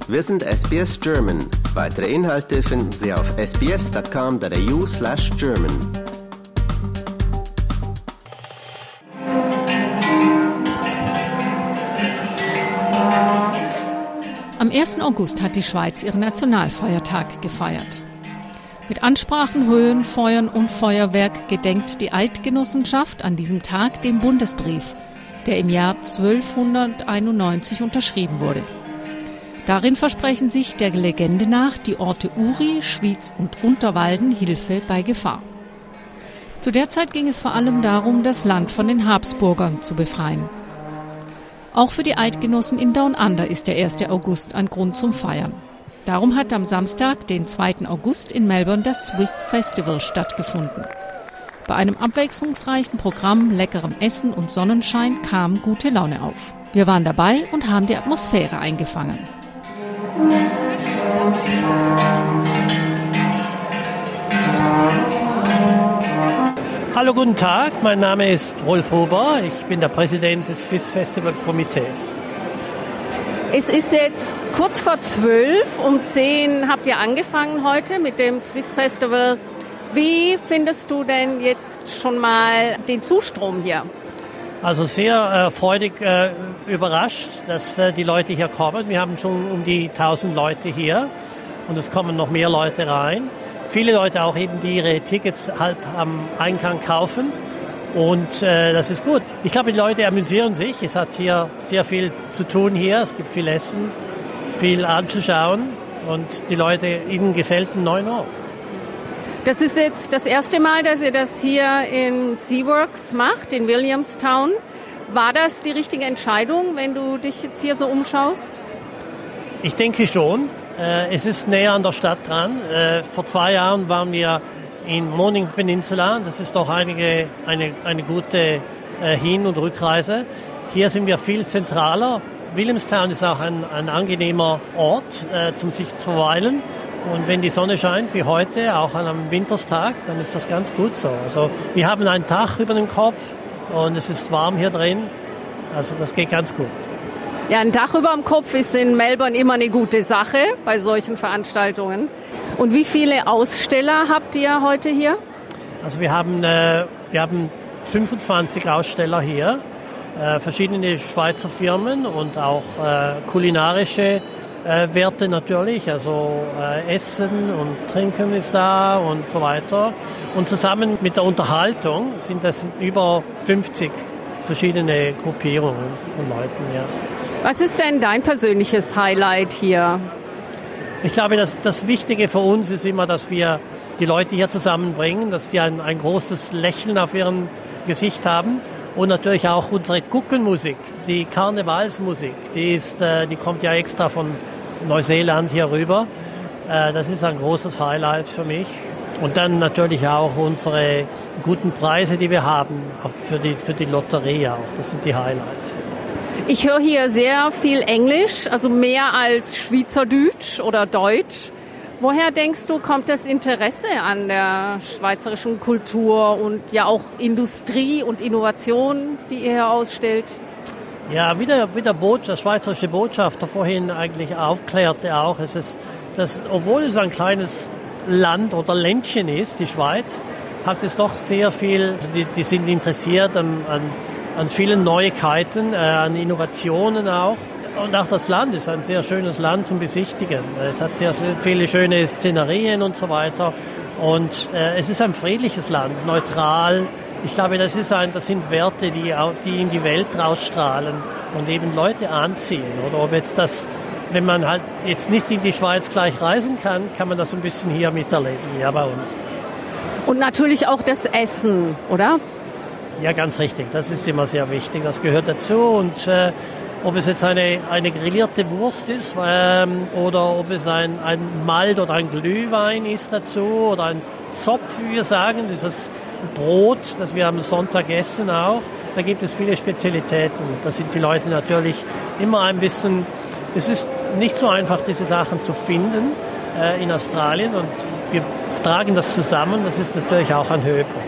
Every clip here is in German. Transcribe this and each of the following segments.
Wir sind SBS German. Weitere Inhalte finden Sie auf sbs.com.au/German. Am 1. August hat die Schweiz ihren Nationalfeiertag gefeiert. Mit Ansprachen, Höhen, Feuern und Feuerwerk gedenkt die Eidgenossenschaft an diesem Tag dem Bundesbrief, der im Jahr 1291 unterschrieben wurde. Darin versprechen sich der Legende nach die Orte Uri, Schwyz und Unterwalden Hilfe bei Gefahr. Zu der Zeit ging es vor allem darum, das Land von den Habsburgern zu befreien. Auch für die Eidgenossen in Down Under ist der 1. August ein Grund zum Feiern. Darum hat am Samstag, den 2. August, in Melbourne das Swiss Festival stattgefunden. Bei einem abwechslungsreichen Programm, leckerem Essen und Sonnenschein kam gute Laune auf. Wir waren dabei und haben die Atmosphäre eingefangen. Hallo, guten Tag. Mein Name ist Rolf Huber. Ich bin der Präsident des Swiss Festival Komitees. Es ist jetzt kurz vor 12. Um 10 habt ihr angefangen heute mit dem Swiss Festival. Wie findest du denn jetzt schon mal den Zustrom hier? Also sehr freudig überrascht, dass die Leute hier kommen. Wir haben schon um die 1000 Leute hier und es kommen noch mehr Leute rein. Viele Leute auch eben, die ihre Tickets halt am Eingang kaufen und das ist gut. Ich glaube, die Leute amüsieren sich. Es hat hier sehr viel zu tun hier. Es gibt viel Essen, viel anzuschauen und die Leute, ihnen gefällt ein 9 Uhr. Das ist jetzt das erste Mal, dass ihr das hier in SeaWorks macht, in Williamstown. War das die richtige Entscheidung, wenn du dich jetzt hier so umschaust? Ich denke schon. Es ist näher an der Stadt dran. Vor 2 Jahren waren wir in Morning Peninsula. Das ist doch eine gute Hin- und Rückreise. Hier sind wir viel zentraler. Williamstown ist auch ein angenehmer Ort, zum sich zu verweilen. Und wenn die Sonne scheint, wie heute, auch an einem Winterstag, dann ist das ganz gut so. Also wir haben ein Dach über dem Kopf und es ist warm hier drin. Also das geht ganz gut. Ja, ein Dach über dem Kopf ist in Melbourne immer eine gute Sache bei solchen Veranstaltungen. Und wie viele Aussteller habt ihr heute hier? Also wir haben 25 Aussteller hier, verschiedene Schweizer Firmen und auch kulinarische Werte natürlich, also Essen und Trinken ist da und so weiter. Und zusammen mit der Unterhaltung sind das über 50 verschiedene Gruppierungen von Leuten, ja. Was ist denn dein persönliches Highlight hier? Ich glaube, das Wichtige für uns ist immer, dass wir die Leute hier zusammenbringen, dass die ein großes Lächeln auf ihrem Gesicht haben. Und natürlich auch unsere Guckenmusik, die Karnevalsmusik, die kommt ja extra von Neuseeland hier rüber. Das ist ein großes Highlight für mich. Und dann natürlich auch unsere guten Preise, die wir haben, auch für die Lotterie auch. Das sind die Highlights. Ich höre hier sehr viel Englisch, also mehr als Schweizerdeutsch oder Deutsch. Woher denkst du, kommt das Interesse an der schweizerischen Kultur und ja auch Industrie und Innovation, die ihr hier ausstellt? Ja, wie der schweizerische Botschafter vorhin eigentlich aufklärte auch, es ist, dass, obwohl es ein kleines Land oder Ländchen ist, die Schweiz, hat es doch sehr viel, die sind interessiert an vielen Neuigkeiten, an Innovationen auch. Und auch das Land ist ein sehr schönes Land zum Besichtigen. Es hat sehr viele schöne Szenerien und so weiter. Und es ist ein friedliches Land, neutral. Ich glaube, das sind Werte, die in die Welt rausstrahlen und eben Leute anziehen. Oder ob jetzt wenn man halt jetzt nicht in die Schweiz gleich reisen kann, kann man das ein bisschen hier miterleben, ja, bei uns. Und natürlich auch das Essen, oder? Ja, ganz richtig. Das ist immer sehr wichtig. Das gehört dazu. Und ob es jetzt eine grillierte Wurst ist oder ob es ein Malt oder ein Glühwein ist dazu oder ein Zopf, wie wir sagen, dieses Brot, das wir am Sonntag essen auch. Da gibt es viele Spezialitäten. Da sind die Leute natürlich immer ein bisschen... Es ist nicht so einfach, diese Sachen zu finden in Australien und wir tragen das zusammen. Das ist natürlich auch ein Höhepunkt.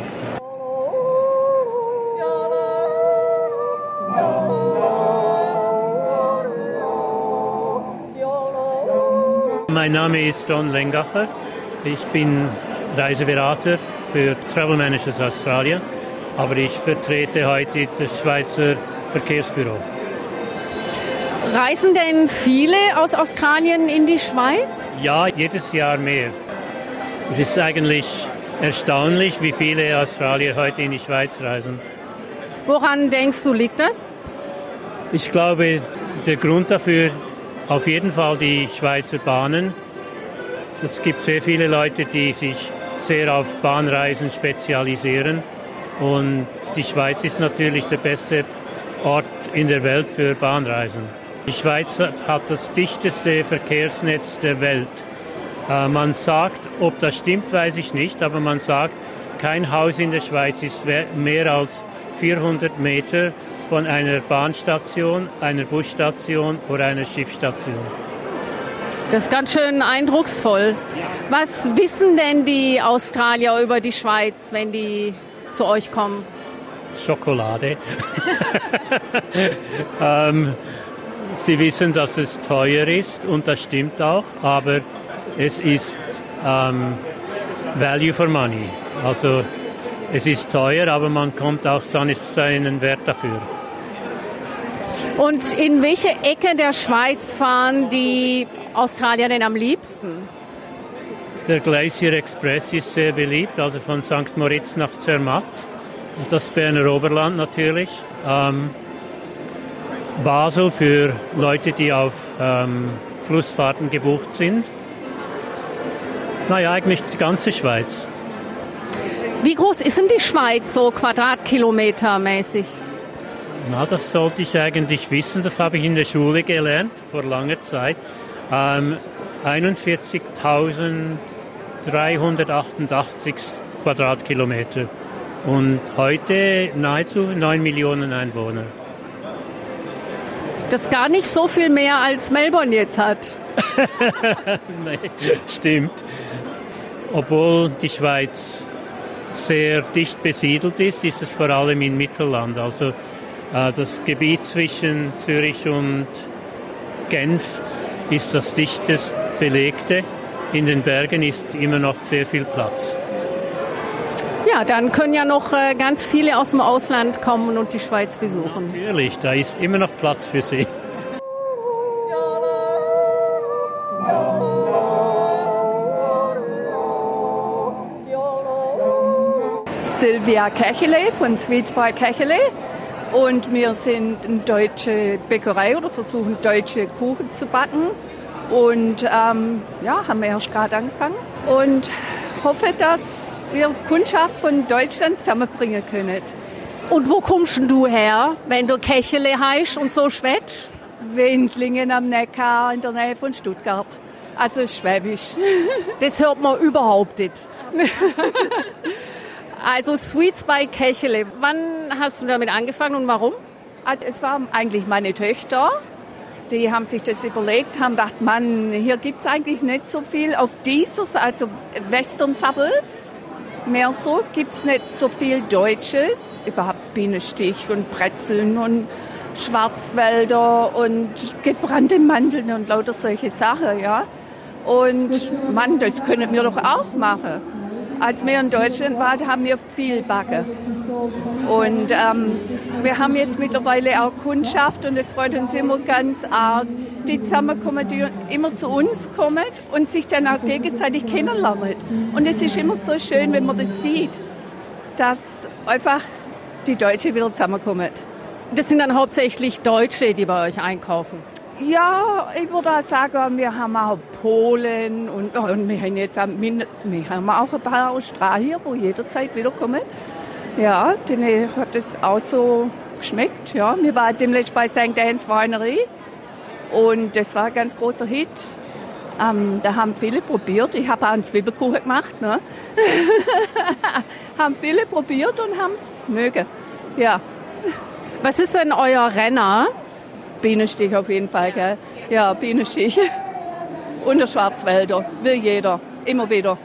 Mein Name ist Don Lengacher. Ich bin Reiseberater für Travel Managers Australien, aber ich vertrete heute das Schweizer Verkehrsbüro. Reisen denn viele aus Australien in die Schweiz? Ja, jedes Jahr mehr. Es ist eigentlich erstaunlich, wie viele Australier heute in die Schweiz reisen. Woran denkst du, liegt das? Ich glaube, der Grund dafür auf jeden Fall die Schweizer Bahnen. Es gibt sehr viele Leute, die sich sehr auf Bahnreisen spezialisieren. Und die Schweiz ist natürlich der beste Ort in der Welt für Bahnreisen. Die Schweiz hat das dichteste Verkehrsnetz der Welt. Man sagt, ob das stimmt, weiß ich nicht, aber man sagt, kein Haus in der Schweiz ist mehr als 400 Meter von einer Bahnstation, einer Busstation oder einer Schiffsstation. Das ist ganz schön eindrucksvoll. Was wissen denn die Australier über die Schweiz, wenn die zu euch kommen? Schokolade. Sie wissen, dass es teuer ist und das stimmt auch, aber es ist Value for Money. Also es ist teuer, aber man kommt auch seinen Wert dafür. Und in welche Ecke der Schweiz fahren die Australier denn am liebsten? Der Glacier Express ist sehr beliebt, also von St. Moritz nach Zermatt. Und das Berner Oberland natürlich. Basel für Leute, die auf Flussfahrten gebucht sind. Naja, eigentlich die ganze Schweiz. Wie groß ist denn die Schweiz so quadratkilometermäßig? Na, das sollte ich eigentlich wissen. Das habe ich in der Schule gelernt, vor langer Zeit. 41.388 Quadratkilometer. Und heute nahezu 9 Millionen Einwohner. Das ist gar nicht so viel mehr, als Melbourne jetzt hat. Nee, stimmt. Obwohl die Schweiz sehr dicht besiedelt ist, ist es vor allem im Mittelland. Also das Gebiet zwischen Zürich und Genf ist das dichtest belegte. In den Bergen ist immer noch sehr viel Platz. Ja, dann können ja noch ganz viele aus dem Ausland kommen und die Schweiz besuchen. Natürlich, da ist immer noch Platz für sie. Silvia Kechele von Sweets by Kechele und wir sind eine deutsche Bäckerei oder versuchen deutsche Kuchen zu backen und haben wir erst gerade angefangen und hoffe, dass wir Kundschaft von Deutschland zusammenbringen können. Und wo kommst du her, wenn du Kechele heißt und so schwätzt? Wendlingen am Neckar in der Nähe von Stuttgart, also Schwäbisch. Das hört man überhaupt nicht. Also Sweets by Kechele. Wann hast du damit angefangen und warum? Also es waren eigentlich meine Töchter. Die haben sich das überlegt, haben gedacht, Mann, hier gibt es eigentlich nicht so viel. Auf dieser, also Western Suburbs, mehr so, gibt es nicht so viel Deutsches. Überhaupt Bienenstich und Brezeln und Schwarzwälder und gebrannte Mandeln und lauter solche Sachen, ja. Und Mann, das können wir doch auch machen. Als wir in Deutschland waren, haben wir viel backen. Und wir haben jetzt mittlerweile auch Kundschaft und es freut uns immer ganz arg, die zusammenkommen, die immer zu uns kommen und sich dann auch gegenseitig kennenlernen. Und es ist immer so schön, wenn man das sieht, dass einfach die Deutschen wieder zusammenkommen. Das sind dann hauptsächlich Deutsche, die bei euch einkaufen? Ja, ich würde auch sagen, wir haben auch Polen und wir haben jetzt auch, wir haben auch ein paar Australier, die jederzeit wiederkommen. Ja, denen hat das auch so geschmeckt. Ja. Wir waren demnächst bei St. Anne's Winery und das war ein ganz großer Hit. Da haben viele probiert. Ich habe auch einen Zwiebelkuchen gemacht. Ne? Haben viele probiert und haben es mögen. Ja. Was ist denn euer Renner? Bienenstich auf jeden Fall, gell? Ja, Bienenstich. Und der Schwarzwälder. Will jeder. Immer wieder.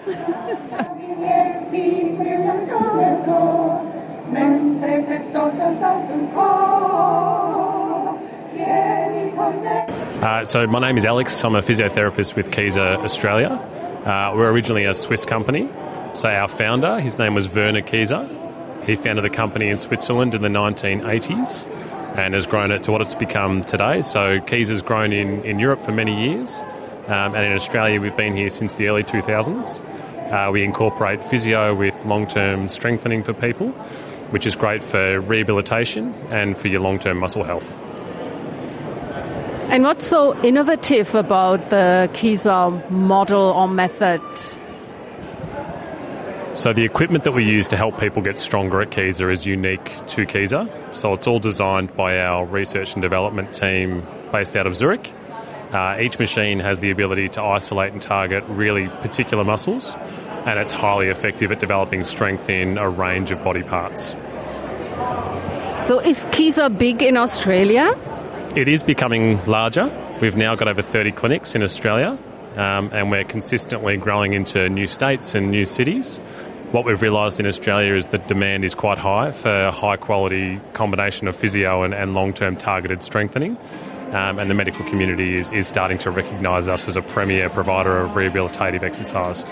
So my name is Alex. I'm a physiotherapist with Kieser Australia. We're originally a Swiss company. So our founder, his name was Werner Kieser. He founded the company in Switzerland in the 1980s and has grown it to what it's become today. So Kieser's grown in Europe for many years, and in Australia we've been here since the early 2000s. We incorporate physio with long-term strengthening for people, which is great for rehabilitation and for your long-term muscle health. And what's so innovative about the Kieser model or method? So the equipment that we use to help people get stronger at Kieser is unique to Kieser. So it's all designed by our research and development team based out of Zurich. Each machine has the ability to isolate and target really particular muscles, and it's highly effective at developing strength in a range of body parts. So is Kieser big in Australia? It is becoming larger. We've now got over 30 clinics in Australia, and we're consistently growing into new states and new cities. What we've realised in Australia is that demand is quite high for a high-quality combination of physio and long-term targeted strengthening, and the medical community is starting to recognise us as a premier provider of rehabilitative exercise.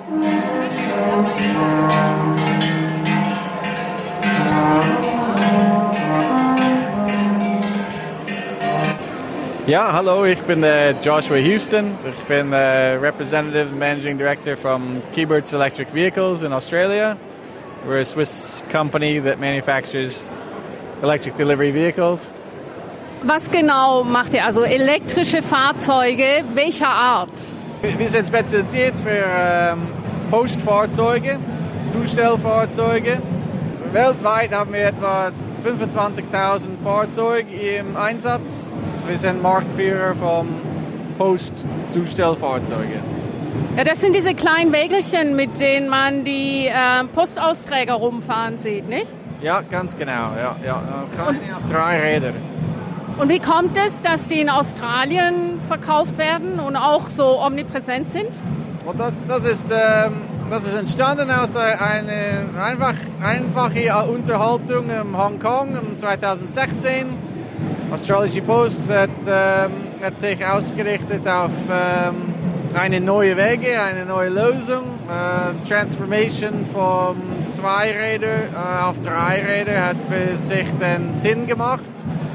Ja, hallo, ich bin Joshua Houston. Ich bin Representative and Managing Director from Keybird's Electric Vehicles in Australia. We're a Swiss company that manufactures electric delivery vehicles. Was genau macht ihr? Also elektrische Fahrzeuge, welcher Art? Wir sind spezialisiert für Postfahrzeuge, Zustellfahrzeuge. Weltweit haben wir etwa 25.000 Fahrzeuge im Einsatz. Wir sind Marktführer von Postzustellfahrzeugen. Ja, das sind diese kleinen Wägelchen, mit denen man die Postausträger rumfahren sieht, nicht? Ja, ganz genau. Ja. Keine auf 3 Rädern. Und wie kommt es, dass die in Australien verkauft werden und auch so omnipräsent sind? Und das ist entstanden aus einer einfachen Unterhaltung in Hongkong im 2016. Australische Post hat sich ausgerichtet auf eine neue Wege, eine neue Lösung. Transformation von 2 Rädern auf 3 Räder hat für sich den Sinn gemacht.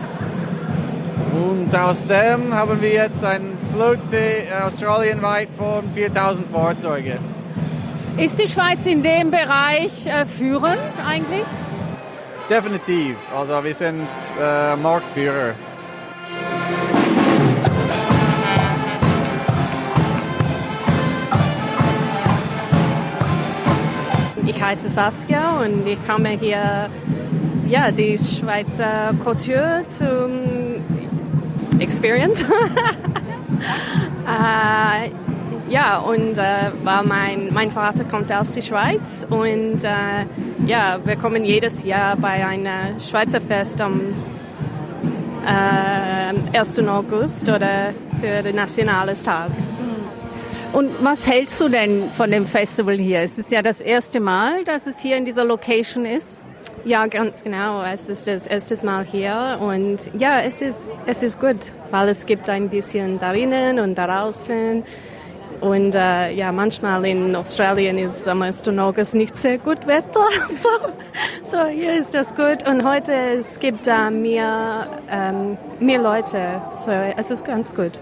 Und aus dem haben wir jetzt eine Flotte australienweit von 4.000 Fahrzeugen. Ist die Schweiz in dem Bereich führend eigentlich? Definitiv. Also wir sind Marktführer. Ich heiße Saskia und ich komme hier die Schweizer Kultur zum Experience. Weil mein Vater kommt aus der Schweiz und wir kommen jedes Jahr bei einem Schweizer Fest am 1. August oder für den Nationaltag. Und was hältst du denn von dem Festival hier? Es ist ja das erste Mal, dass es hier in dieser Location ist. Ja, ganz genau. Es ist das erste Mal hier und ja, es ist gut, weil es gibt ein bisschen drinnen und draußen. Und manchmal in Australien ist am 1. August nicht sehr gut Wetter. So hier ist das gut. Und heute es gibt mehr Leute. So es ist ganz gut.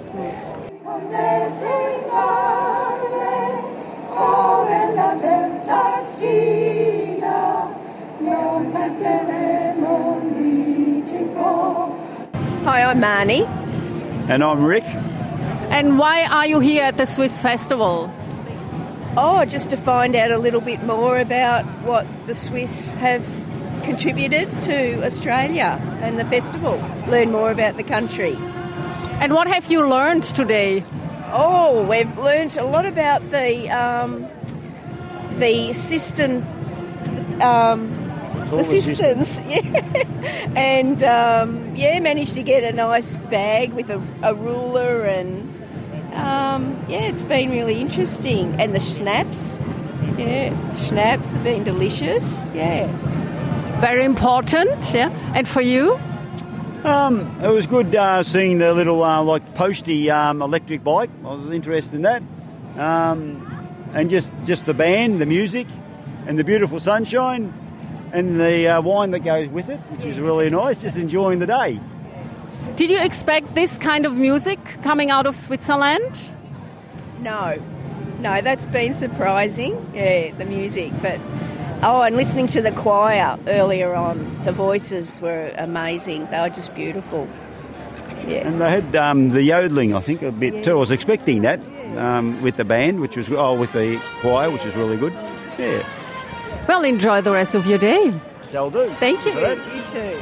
Hi, I'm Marnie. And I'm Rick. And why are you here at the Swiss Festival? Oh, just to find out a little bit more about what the Swiss have contributed to Australia and the festival. Learn more about the country. And what have you learned today? Oh, we've learned a lot about the assistance, and managed to get a nice bag with a ruler and it's been really interesting. And the schnapps, the schnapps have been delicious. Yeah, very important. Yeah, and for you? It was good seeing the little like posty electric bike. I was interested in that. And just the band, the music, and the beautiful sunshine, and the wine that goes with it, which is really nice. Just enjoying the day. Did you expect this kind of music coming out of Switzerland? No, that's been surprising, the music. But and listening to the choir earlier on, the voices were amazing. They were just beautiful. Yeah. And they had the yodeling, I think, a bit too. I was expecting that with the band, with the choir, which is really good. Yeah. Well, enjoy the rest of your day. That'll do. Thank you. You too.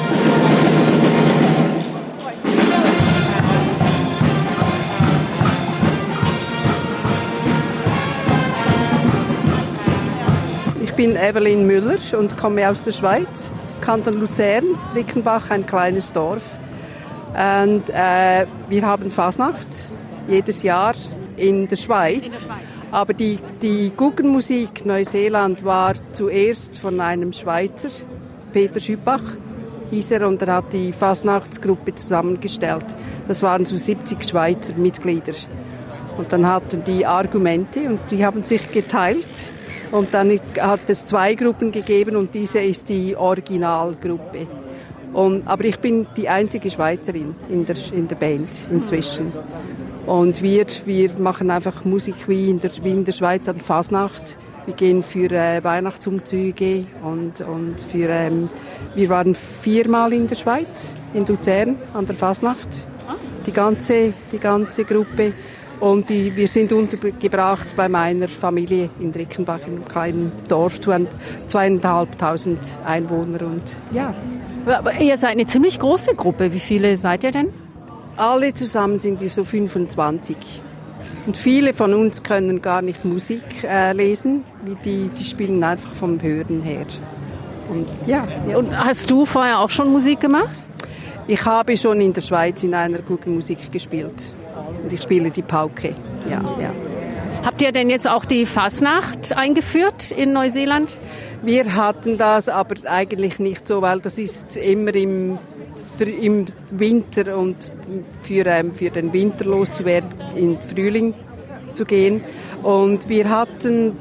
Ich bin Evelyn Müller und komme aus der Schweiz, Kanton Luzern, Rickenbach, ein kleines Dorf. Und wir haben Fasnacht jedes Jahr in der Schweiz. Aber die Guggenmusik Neuseeland war zuerst von einem Schweizer, Peter Schüppach hieß er, und er hat die Fasnachtsgruppe zusammengestellt. Das waren so 70 Schweizer Mitglieder. Und dann hatten die Argumente und die haben sich geteilt. Und dann hat es 2 Gruppen gegeben und diese ist die Originalgruppe. Aber ich bin die einzige Schweizerin in der Band inzwischen. Und wir machen einfach Musik wie in der Schweiz an Fasnacht. Wir gehen für Weihnachtsumzüge und wir waren 4-mal in der Schweiz, in Luzern an der Fasnacht. Die ganze Gruppe. Und wir sind untergebracht bei meiner Familie in Rickenbach, in einem kleinen Dorf, 2.500 Einwohner. Und ja. Aber ihr seid eine ziemlich große Gruppe. Wie viele seid ihr denn? Alle zusammen sind wir so 25. Und viele von uns können gar nicht Musik lesen. Die spielen einfach vom Hören her. Und, ja. Und hast du vorher auch schon Musik gemacht? Ich habe schon in der Schweiz in einer Guggenmusik gespielt. Und ich spiele die Pauke. Ja. Habt ihr denn jetzt auch die Fasnacht eingeführt in Neuseeland? Wir hatten das aber eigentlich nicht so, weil das ist immer im Winter und für den Winter loszuwerden, in den Frühling zu gehen. Und wir hatten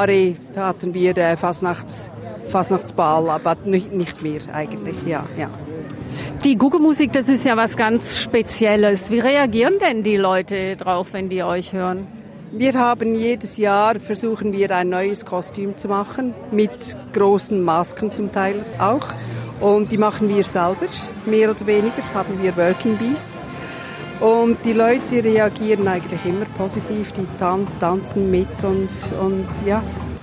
Fasnachtsball, aber nicht mehr eigentlich, ja. Die Guggenmusik, das ist ja was ganz Spezielles. Wie reagieren denn die Leute drauf, wenn die euch hören? Wir haben jedes Jahr, versuchen wir ein neues Kostüm zu machen, mit großen Masken zum Teil auch. Und die machen wir selber, mehr oder weniger, haben wir Working Bees. Und die Leute reagieren eigentlich immer positiv, die tanzen mit und ja.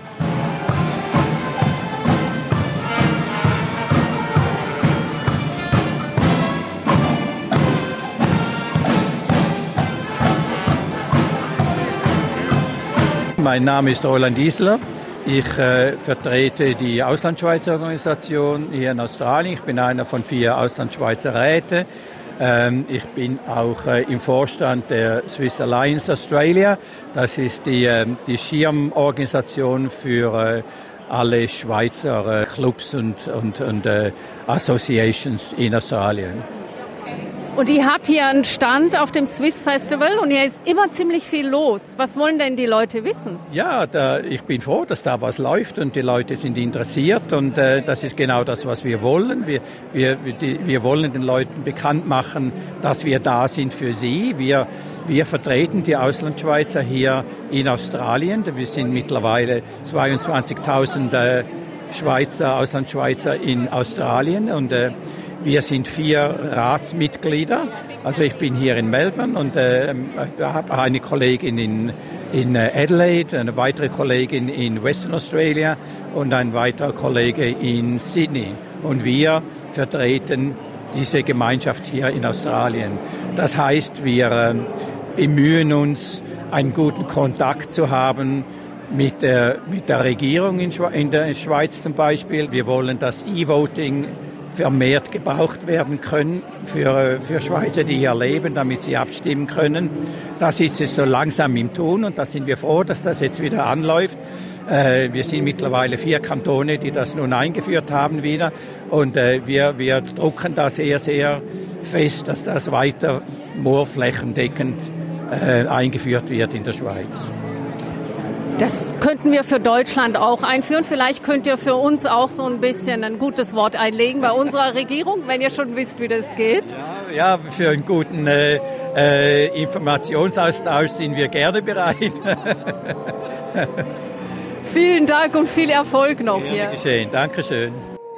Mein Name ist Roland Isler. Ich vertrete die Auslandschweizer Organisation hier in Australien. Ich bin einer von 4 Auslandschweizer Räte. Ich bin auch im Vorstand der Swiss Alliance Australia. Das ist die Schirmorganisation für alle Schweizer Clubs und Associations in Australien. Und ihr habt hier einen Stand auf dem Swiss Festival und hier ist immer ziemlich viel los. Was wollen denn die Leute wissen? Ja, ich bin froh, dass da was läuft und die Leute sind interessiert und das ist genau das, was wir wollen. Wir wollen den Leuten bekannt machen, dass wir da sind für sie. Wir vertreten die Auslandschweizer hier in Australien. Wir sind mittlerweile 22.000 Auslandschweizer in Australien und wir sind 4 Ratsmitglieder. Also ich bin hier in Melbourne und habe eine Kollegin in Adelaide, eine weitere Kollegin in Western Australia und ein weiterer Kollege in Sydney. Und wir vertreten diese Gemeinschaft hier in Australien. Das heißt, wir bemühen uns, einen guten Kontakt zu haben mit der Regierung in der Schweiz zum Beispiel. Wir wollen das E-Voting vermehrt gebraucht werden können für Schweizer, die hier leben, damit sie abstimmen können. Das ist es so langsam im Tun und da sind wir froh, dass das jetzt wieder anläuft. Wir sind mittlerweile 4 Kantone, die das nun eingeführt haben wieder und wir drucken da sehr, sehr fest, dass das weiter more flächendeckend eingeführt wird in der Schweiz. Das könnten wir für Deutschland auch einführen. Vielleicht könnt ihr für uns auch so ein bisschen ein gutes Wort einlegen bei unserer Regierung, wenn ihr schon wisst, wie das geht. Ja, für einen guten Informationsaustausch sind wir gerne bereit. Vielen Dank und viel Erfolg noch hier. Gerne geschehen. Dankeschön.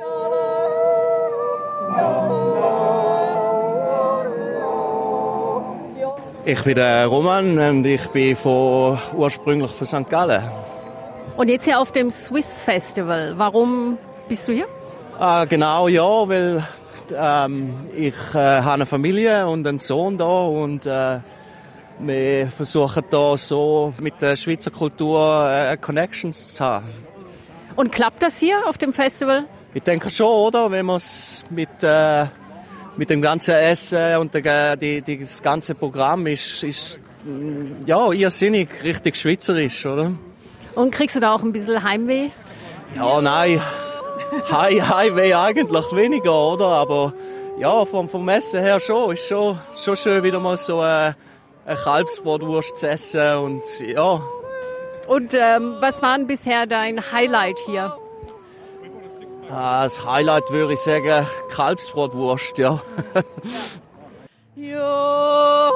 Ich bin der Roman und ich bin ursprünglich von St. Gallen. Und jetzt hier auf dem Swiss Festival. Warum bist du hier? Genau, ja, weil ich habe eine Familie und einen Sohn da und wir versuchen da so mit der Schweizer Kultur Connections zu haben. Und klappt das hier auf dem Festival? Ich denke schon, oder? Wenn man es mit dem ganzen Essen und das ganze Programm ist ja irrsinnig, richtig schweizerisch, oder? Und kriegst du da auch ein bisschen Heimweh? Ja, nein. Heimweh eigentlich weniger, oder? Aber ja, vom Essen her schon. Ist schon schön, wieder mal so eine Kalbsbratwurst zu essen und ja. Und was war denn bisher dein Highlight hier? Das Highlight würde ich sagen, Kalbsbratwurst, ja. Ja.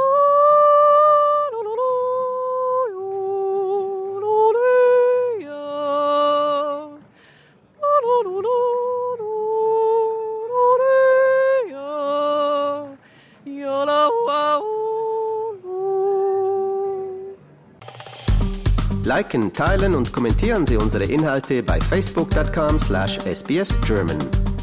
Liken, teilen und kommentieren Sie unsere Inhalte bei facebook.com/sbsgerman.